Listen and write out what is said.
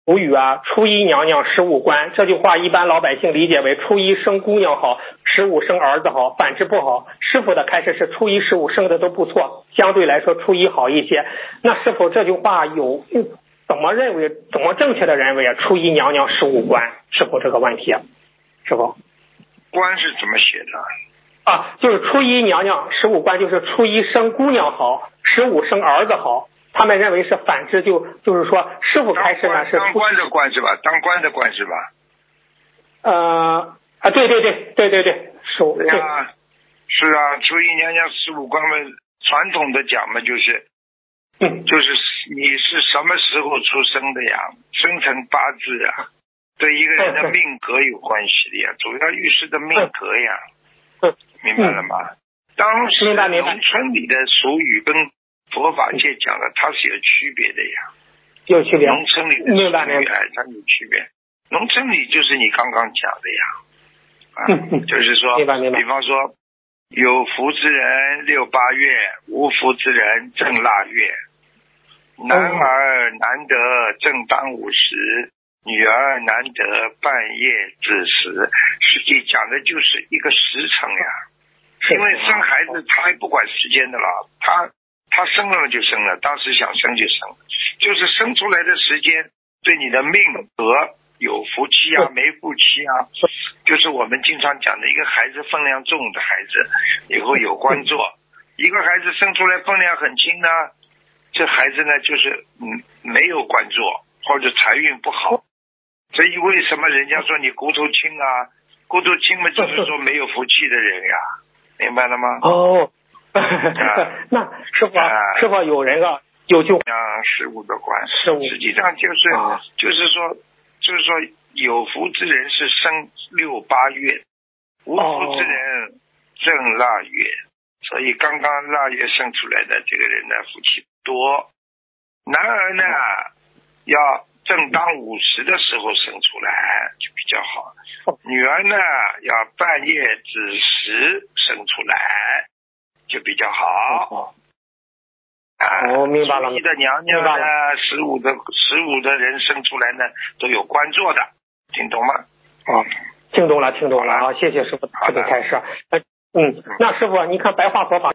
无语啊，初一娘娘15关，这句话一般老百姓理解为初一生姑娘好，15生儿子好，反之不好。师傅的开示是初一15生的都不错，相对来说初一好一些。那是否这句话怎么认为，怎么正确的认为初一娘娘15关？是否这个问题？师傅， 关是怎么写的？ 就是初一娘娘15关，就是初一生姑娘好，15生儿子好。他们认为是反之，就是说师傅开示呢是当官的官是吧？当官的官是吧？ 对， 是啊，是啊，初一娘娘15关嘛，传统的讲嘛，就是你是什么时候出生的呀？生辰八字呀，对一个人的命格有关系的呀，主要预示的命格呀，明白了吗？当时农村里的俗语跟佛法界讲的，它是有区别的呀， 有区别。 农村里的俗语它有区别。农村里就是你刚刚讲的呀，就是说，比方说，有福之人6、8月，无福之人正腊月。男儿难得正当午时，女儿难得半夜子时。实际讲的就是一个时辰呀。因为生孩子他也不管时间的了，他生了就生了，当时想生就生，就是生出来的时间对你的命格有福气啊，没福气啊，就是我们经常讲的一个孩子分量重的孩子以后有官做，一个孩子生出来分量很轻呢，这孩子呢就是没有官做或者财运不好。所以为什么人家说你骨头轻啊？骨头轻嘛，就是说没有福气的人呀，明白了吗？ 那师傅有人有就 15的官，实际上就是说有福之人是生6、8月，无福之人正腊月，所以刚刚腊月生出来的这个人呢，福气多。男儿呢要正当午时的时候生出来就比较好，女儿呢要半夜子时生出来就比较好。 明白了。 初一的娘娘呢，15的人生出来呢都有官做的，听懂吗？ 听懂了啊！谢谢师傅特别开示。那师傅，你看白话佛法